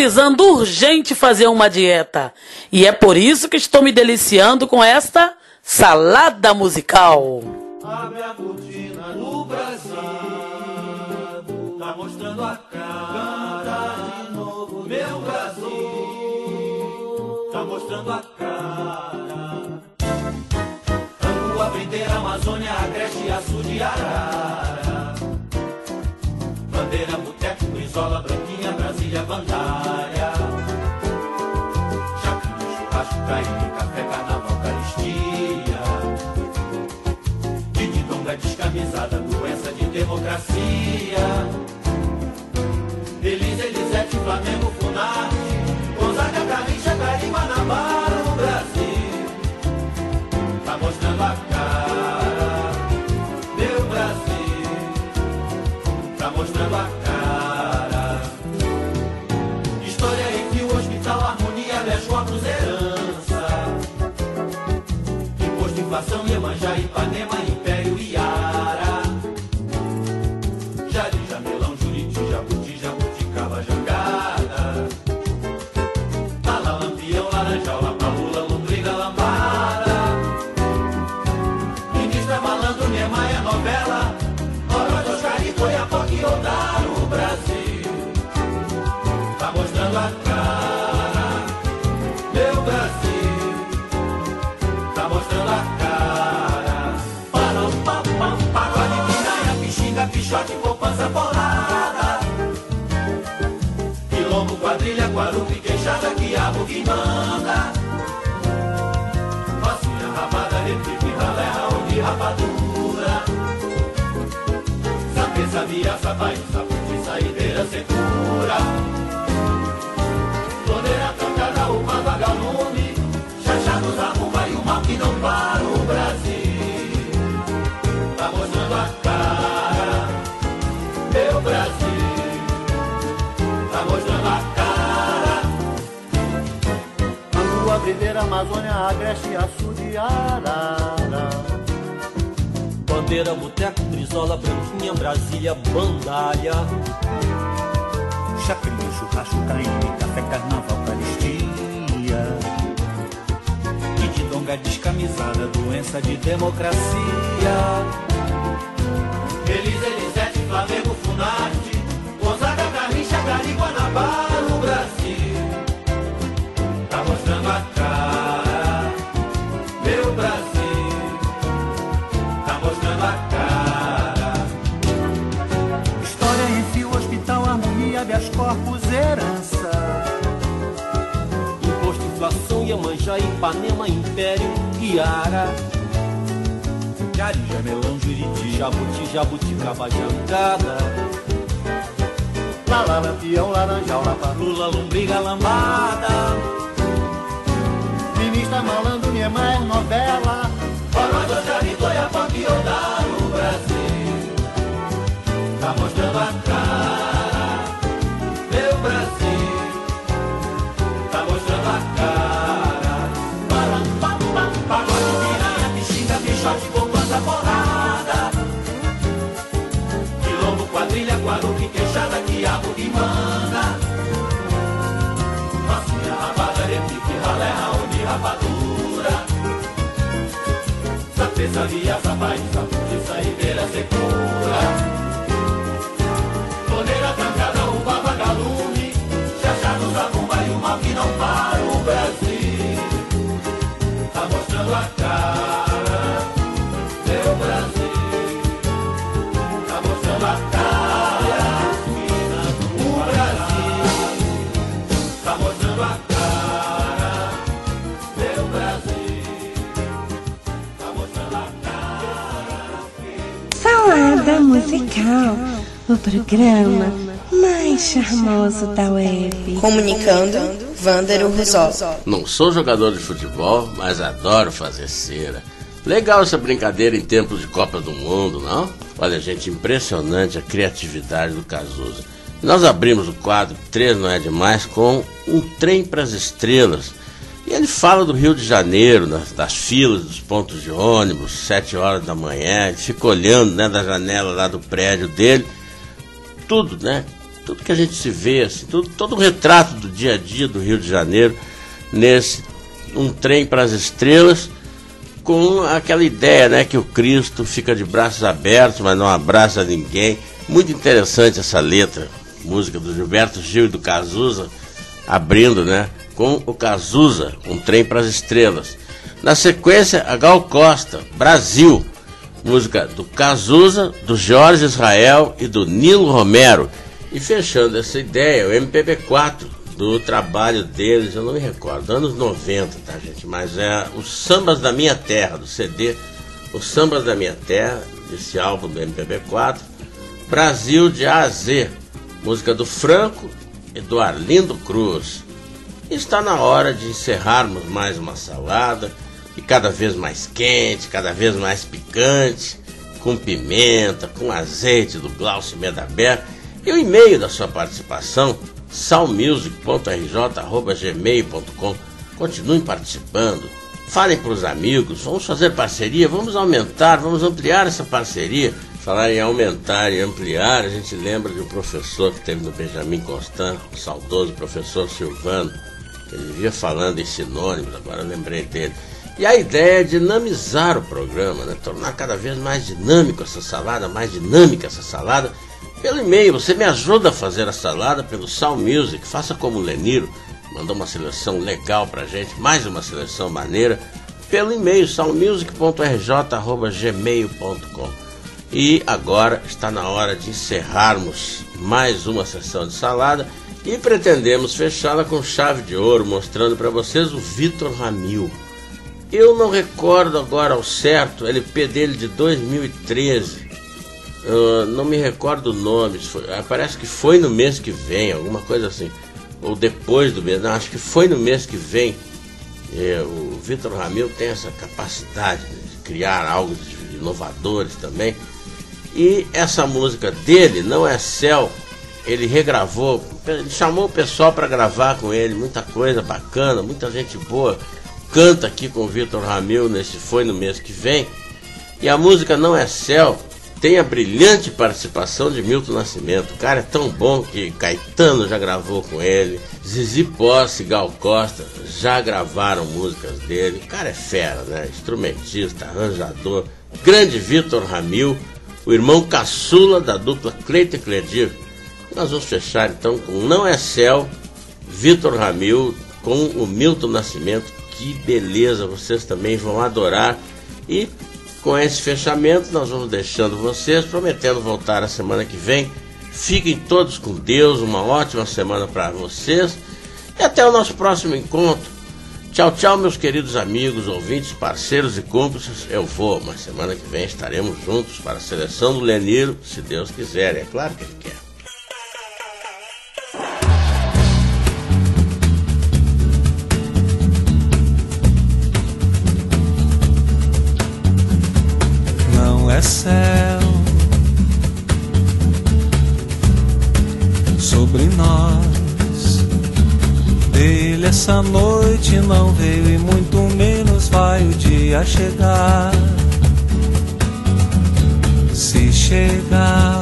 S5: precisando urgente fazer uma dieta. E é por isso que estou me deliciando com esta salada musical.
S12: Abre a cortina no Brasil, tá mostrando a cara de novo, meu Brasil, tá mostrando a cara. Tango, a Brindeira, Amazônia, Agreste, Açude, Arara, Bandeira, Boteco, Brizola, Branquinha, Brasília, Bandária, Chacrinha, churrasco, caíne, café, carnaval, caristia, Dididonga, descamisada, doença de democracia, Elis, Elisete, Flamengo, Funarte, Gonzaga, Garrincha, Carimba, Navarro, o Brasil tá mostrando a cara, meu Brasil tá mostrando a cara. História em fio, hospital, harmonia, dez corpos, herança, imposto, inflação, Iemanjá, Ipanema, Império, Iara, Jari, Jamelão, Juriti, Jabuti, Jabuticaba, Jangada, Lala, Lampião, Laranjal, Lapalula, Lombriga, Lambada, Ministra, Malandro, Niemeyer, novela, Oroz, Oscar, Goiapoque, Odaro, o Brasil tá mostrando a cara, meu Brasil tá mostrando a cara. Parou, pam, pam, pagode, piranha, pixinga, pichote, poupança, porrada, quilombo, quadrilha, guarupi, queixada, quiabo, que manda, Rocinha, rabada, repique, ralé, raoni, rapadura, Sapê, sabia, sabai, saputi, saideira, secura, Toneira, tancada, uma vagalume, chachados, arruma e o mal que não para, o Brasil tá mostrando a cara, meu Brasil tá mostrando a cara.
S15: Lua, Brindeira, Amazônia, Agreste, Açude, Arara,
S22: Bandeira, Boteco, Brizola, Branquinha, Brasília, Bandária,
S15: Chacrinha, churrasco, caíne, café, carnaval, caristia, Dididonga, descamisada, doença de democracia,
S12: Elis, Elisete, Flamengo, Funarte, Gonzaga, Garrincha, Gari, Guanabara, o Brasil tá mostrando a cara, meu Brasil tá mostrando a cara.
S15: História em fio, hospital, harmonia, habeas corpus, herança,
S22: imposto, inflação, Iemanjá, Ipanema, Império, Iara,
S15: Jari, Jamelão, Juriti,
S22: Jabuti, Jabuticaba, Jangada,
S15: Lala, Lampião, Laranjal,
S22: Lapalula, Lombriga, Lambada,
S15: Ministra, Malandro, Niemeyer, novela,
S12: Oroz, Oscar, Goiapoque, Odaro, o Brasil tá mostrando a cara, meu Brasil tá mostrando a cara. Param, pam, pam, pagode, piranha, pixinga, pichote, poupança, porrada, quilombo, quadrilha, guarupi, queixada, quiabo, que manda, Rocinha, rabada, repique, ralé, raoni, rapadura, Sapê, sabia, sabai, saputi, saideira, secura, Toneira, tancada, uva, vagalume, chachados, zabumba e o mal que não para, o Brasil tá mostrando a cara, meu Brasil tá mostrando a cara, o Brasil tá mostrando a cara, meu Brasil tá mostrando a cara.
S6: Salada musical, o programa mais charmoso da web.
S1: Comunicando, Vândero Rosol.
S2: Não sou jogador de futebol, mas adoro fazer cera. Legal essa brincadeira em tempos de Copa do Mundo, não? Olha, gente, impressionante a criatividade do Cazuza. Nós abrimos o quadro três Não É Demais com Um Trem para as Estrelas. E ele fala do Rio de Janeiro, das, das filas, dos pontos de ônibus, sete horas da manhã. Ele fica olhando, né, da janela lá do prédio dele. Tudo, né? tudo que a gente se vê, assim, tudo, todo o retrato do dia a dia do Rio de Janeiro, nesse Um Trem para as Estrelas, com aquela ideia, né, que o Cristo fica de braços abertos, mas não abraça ninguém. Muito interessante essa letra, música do Gilberto Gil e do Cazuza, abrindo, né, com o Cazuza, Um Trem para as Estrelas. Na sequência, a Gal Costa, Brasil, música do Cazuza, do Jorge Israel e do Nilo Romero. E fechando essa ideia, o M P B quatro do trabalho deles, eu não me recordo, anos noventa, tá, gente? Mas é os Sambas da Minha Terra, do C D Os Sambas da Minha Terra, desse álbum do M P B quatro, Brasil de A a Z, música do Franco e do Arlindo Cruz. E está na hora de encerrarmos mais uma salada, e cada vez mais quente, cada vez mais picante, com pimenta, com azeite do Glaucio Medaber. E o e-mail da sua participação, salmusic ponto r j arroba gmail ponto com. Continuem participando, falem para os amigos, vamos fazer parceria, vamos aumentar, vamos ampliar essa parceria. Falar em aumentar e ampliar, a gente lembra de um professor que teve no Benjamin Constant, o saudoso professor Silvano, que ele vivia falando em sinônimos, agora eu lembrei dele. E a ideia é dinamizar o programa, né? Tornar cada vez mais dinâmico essa salada, mais dinâmica essa salada. Pelo e-mail, você me ajuda a fazer a salada pelo Sal Music, faça como o Leniro, mandou uma seleção legal pra gente, mais uma seleção maneira, pelo e-mail salmusic ponto r j arroba gmail ponto com. E agora está na hora de encerrarmos mais uma sessão de salada e pretendemos fechá-la com chave de ouro, mostrando para vocês o Vitor Ramil. Eu não recordo agora ao certo, L P dele de dois mil e treze, uh, não me recordo o nome, foi, parece que foi no mês que vem, alguma coisa assim, ou depois do mês, não, acho que foi no mês que vem. É, o Vitor Ramil tem essa capacidade de criar algo de inovadores também, e essa música dele, Não É Céu, ele regravou, ele chamou o pessoal para gravar com ele, muita coisa bacana, muita gente boa canta aqui com o Vitor Ramil nesse Foi no Mês que Vem. E a música Não É Céu tem a brilhante participação de Milton Nascimento. O cara é tão bom que Caetano já gravou com ele, Zizi Posse e Gal Costa já gravaram músicas dele. O cara é fera, né? Instrumentista, arranjador. Grande Vitor Ramil, o irmão caçula da dupla Cleito e Cledir. Nós vamos fechar então com Não É Céu, Vitor Ramil com o Milton Nascimento. Que beleza, vocês também vão adorar. E com esse fechamento nós vamos deixando vocês, prometendo voltar a semana que vem. Fiquem todos com Deus, uma ótima semana para vocês e até o nosso próximo encontro. Tchau, tchau, meus queridos amigos, ouvintes, parceiros e cúmplices. Eu vou, mas semana que vem estaremos juntos para a seleção do Leniro, se Deus quiser, é claro que Ele quer.
S7: É céu sobre nós, dele essa noite não veio e muito menos vai o dia chegar. Se chegar,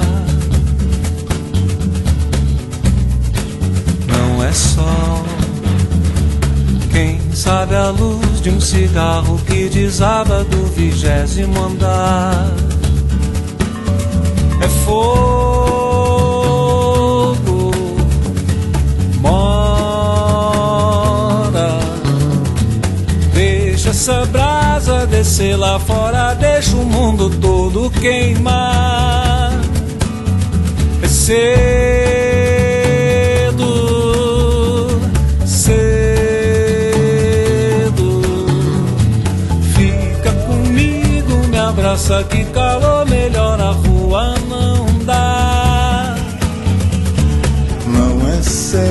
S7: não é sol, quem sabe a luz de um cigarro que desaba do vigésimo andar. É fogo, mora, deixa essa brasa descer lá fora, deixa o mundo todo queimar. É cedo, cedo, fica comigo, me abraça, que calor, melhor a rua não dá.
S10: Não é céu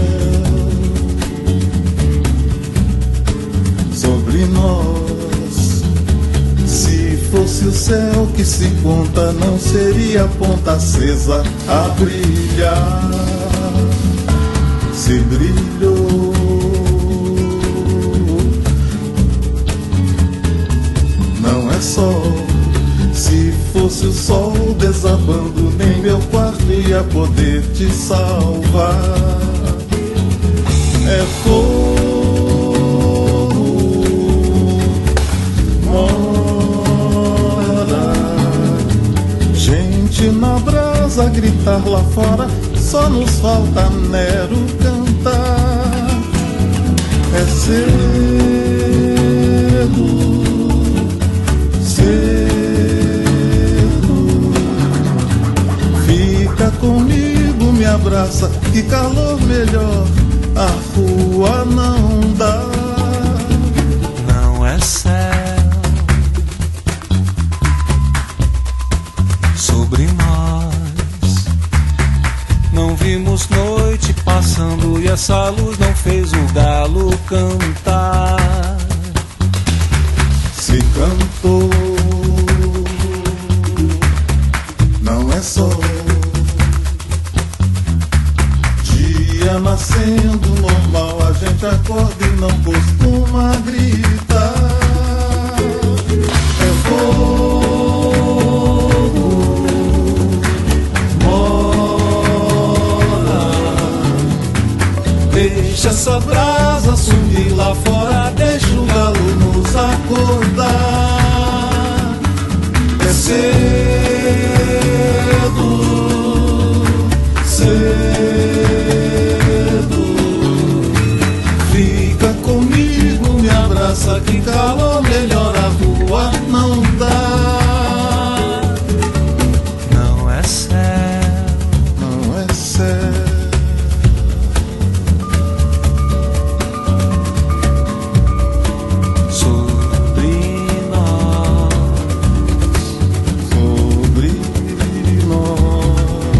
S10: sobre nós, se fosse o céu que se conta, não seria ponta acesa a brilhar. Se brilhou, não é sol. Se fosse o sol desabando, nem meu quarto ia poder te salvar. É fogo, mora, gente na brasa gritar lá fora, só nos falta Nero cantar. É cedo, cedo, fica comigo, me abraça, que calor melhor a rua não dá.
S7: Não é céu sobre nós, não vimos noite passando e essa luz não fez o galo cantar.
S10: Se cantou, não é só dia nascendo normal, a gente acorda e não costuma gritar. É fogo, mora, deixa essa brasa subir lá fora, deixa o galo nos acordar. É cedo, cedo, fica comigo, me abraça, que calor melhor a rua não dá.
S7: Não é céu,
S10: não é céu
S7: sobre nós,
S10: sobre nós.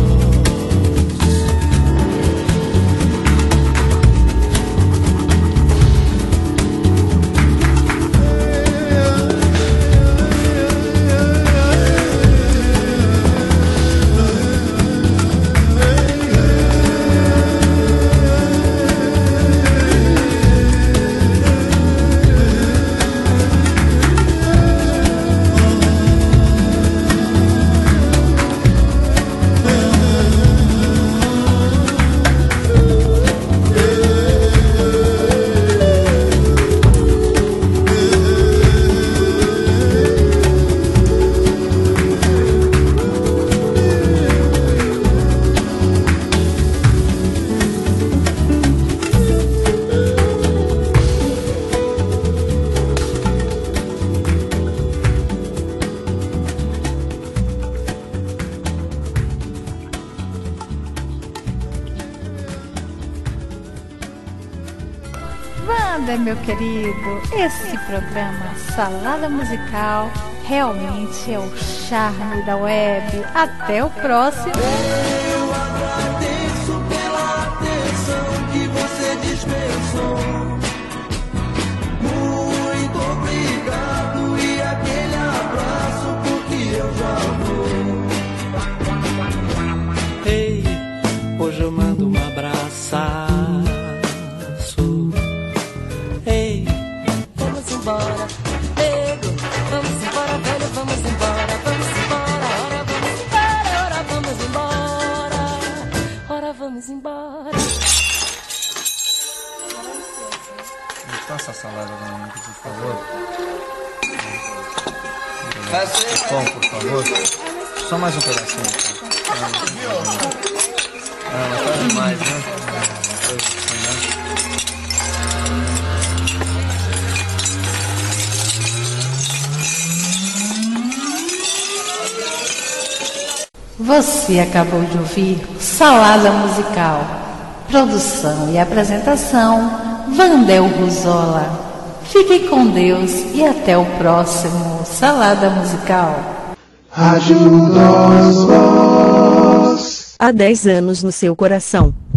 S4: Wander, meu querido, esse programa Salada Musical realmente é o charme da web. Até o próximo.
S12: Eu agradeço pela atenção que você dispensou. Muito obrigado e aquele abraço, porque eu já vou.
S15: Ei, hoje eu mando um abraço. Ei,
S11: vamos embora, nego, vamos embora, velho, vamos embora, vamos embora, ora vamos embora, ora vamos embora, ora vamos embora.
S23: Me passa a salada pra mim, por favor. Pão, por favor. Só mais um pedacinho. Ah, mas tá demais, né?
S4: Você acabou de ouvir Salada Musical. Produção e apresentação, Vandel Ruzola. Fiquem com Deus e até o próximo Salada Musical.
S24: Rádio Nós Voz.
S1: Há dez anos no seu coração.